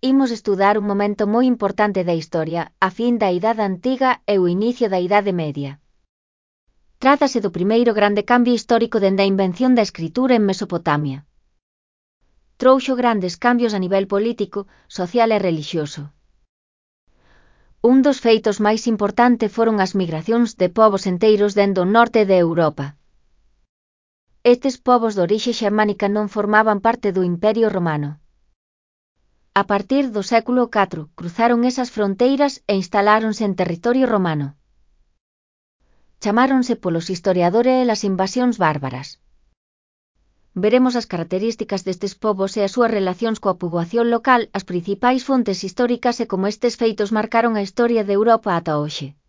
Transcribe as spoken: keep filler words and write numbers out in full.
imos estudar un momento moi importante da historia, a fin da Idade Antiga e o inicio da Idade Media. Trátase do primeiro grande cambio histórico dende a invención da escritura en Mesopotamia. Trouxo grandes cambios a nivel político, social e relixioso. Un dos feitos máis importantes foron as migracións de povos enteiros dende o norte de Europa. Estes povos de orixe xermánica non formaban parte do Imperio Romano. A partir do século catro, cruzaron esas fronteiras e instaláronse en territorio romano. Chamáronse polos historiadores as invasións bárbaras. Veremos as características destes povos e as súas relacións coa poboación local, as principais fontes históricas e como estes feitos marcaron a historia de Europa ata hoxe.